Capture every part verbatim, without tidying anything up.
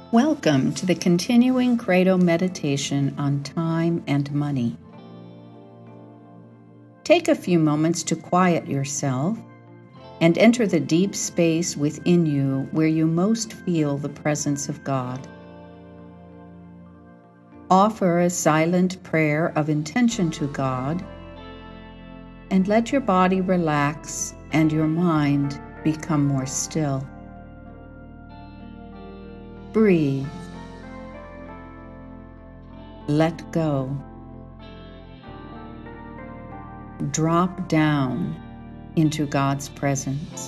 Welcome to the continuing Credo meditation on time and money. Take a few moments to quiet yourself and enter the deep space within you where you most feel the presence of God. Offer a silent prayer of intention to God and let your body relax and your mind become more still. Breathe. Let go. Drop down into God's presence.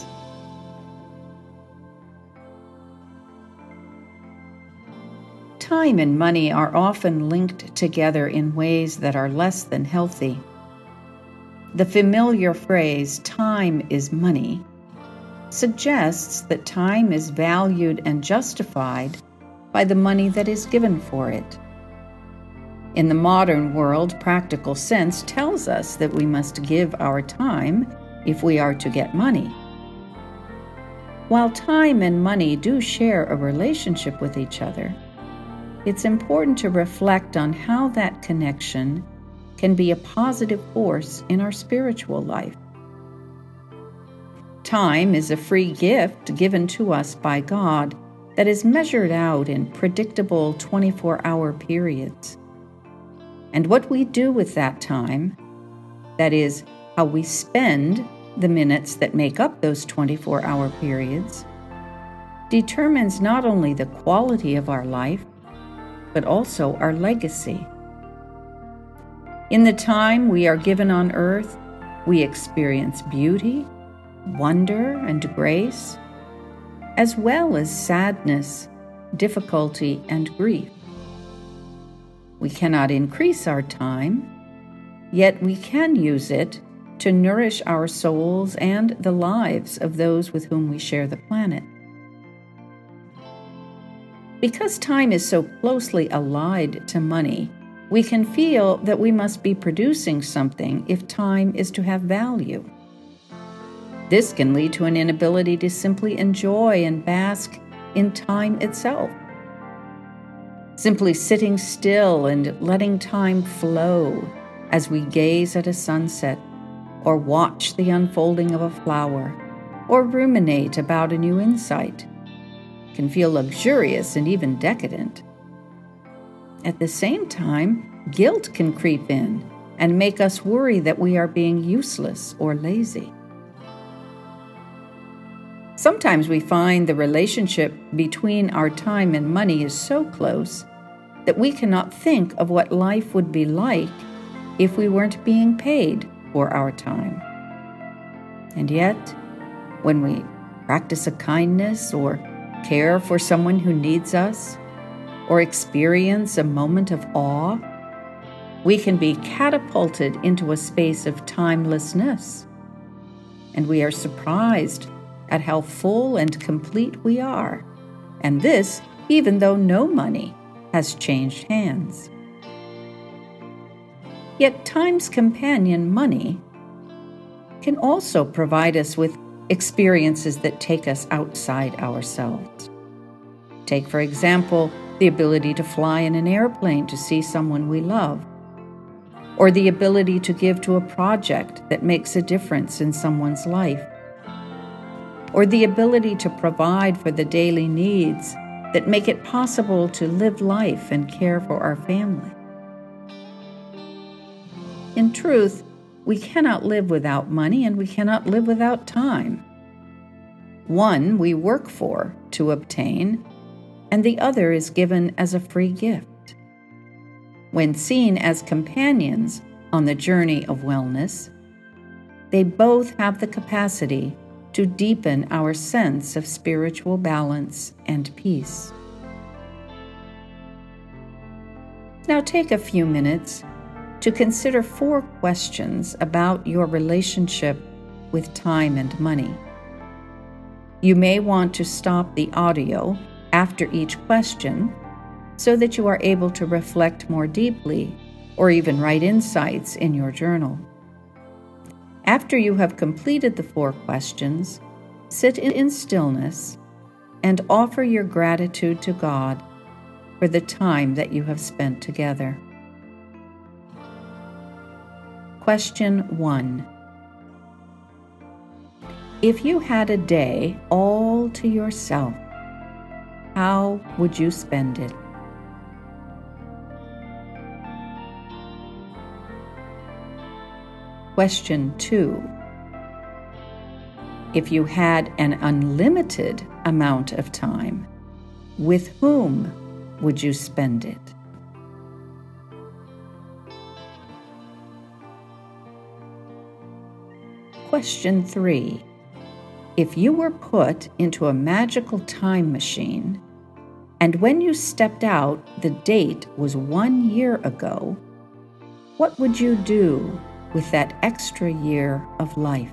Time and money are often linked together in ways that are less than healthy. The familiar phrase, "time is money," suggests that time is valued and justified by the money that is given for it. In the modern world, practical sense tells us that we must give our time if we are to get money. While time and money do share a relationship with each other, it's important to reflect on how that connection can be a positive force in our spiritual life. Time is a free gift given to us by God that is measured out in predictable twenty-four hour periods. And what we do with that time, that is, how we spend the minutes that make up those twenty-four hour periods, determines not only the quality of our life, but also our legacy. In the time we are given on earth, we experience beauty, wonder, and grace, as well as sadness, difficulty, and grief. We cannot increase our time, yet we can use it to nourish our souls and the lives of those with whom we share the planet. Because time is so closely allied to money, we can feel that we must be producing something if time is to have value. This can lead to an inability to simply enjoy and bask in time itself. Simply sitting still and letting time flow as we gaze at a sunset, or watch the unfolding of a flower, or ruminate about a new insight, can feel luxurious and even decadent. At the same time, guilt can creep in and make us worry that we are being useless or lazy. Sometimes we find the relationship between our time and money is so close that we cannot think of what life would be like if we weren't being paid for our time. And yet, when we practice a kindness or care for someone who needs us, or experience a moment of awe, we can be catapulted into a space of timelessness, and we are surprised at how full and complete we are, and this even though no money has changed hands. Yet time's companion, money, can also provide us with experiences that take us outside ourselves. Take, for example, the ability to fly in an airplane to see someone we love, or the ability to give to a project that makes a difference in someone's life, or the ability to provide for the daily needs that make it possible to live life and care for our family. In truth, we cannot live without money, and we cannot live without time. One we work for to obtain, and the other is given as a free gift. When seen as companions on the journey of wellness, they both have the capacity to deepen our sense of spiritual balance and peace. Now take a few minutes to consider four questions about your relationship with time and money. You may want to stop the audio after each question so that you are able to reflect more deeply or even write insights in your journal. After you have completed the four questions, sit in stillness and offer your gratitude to God for the time that you have spent together. Question one. If you had a day all to yourself, how would you spend it? Question two. If you had an unlimited amount of time, with whom would you spend it? Question three. If you were put into a magical time machine, and when you stepped out, the date was one year ago, what would you do with that extra year of life?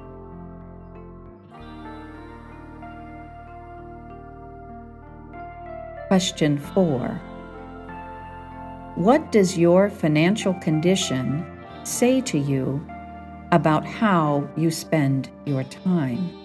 Question four. What does your financial condition say to you about how you spend your time?